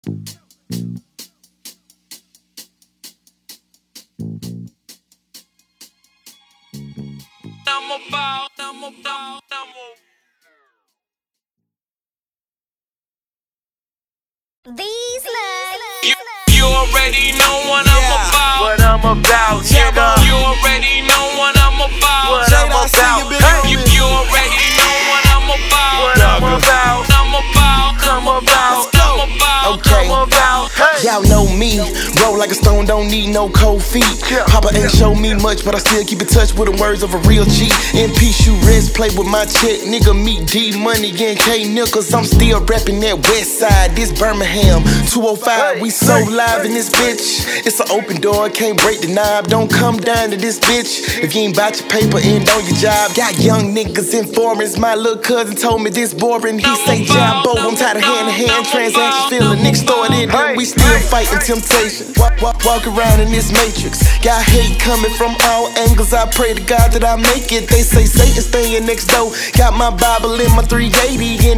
These nuts. You already know what I'm about. What I'm about, nigga. You already know what I'm about. What I'm about. Hey. You already know what I'm about. What I'm about. I'm about. Come about. I'm about. Okay. Come about. Hey. Y'all know me, roll like a stone, don't need no cold feet. Papa ain't show me much, but I still keep in touch with the words of a real G. In peace, you rest, play with my check, nigga. Meet D Money and K Nichols. I'm still rapping that West Side, this Birmingham 205. We so live in this bitch. It's an open door, can't break the knob. Don't come down to this bitch if you ain't bout your paper and on your job. Got young niggas in foreigns. My little cousin told me this boring. He say Jumbo, I'm tired of hand-to-hand transactions. Feel the nigga started, then we still fighting temptation. Walk around in this matrix. Got hate coming from all angles. I pray to God that I make it. They say Satan staying next door. Got my Bible in my 380 and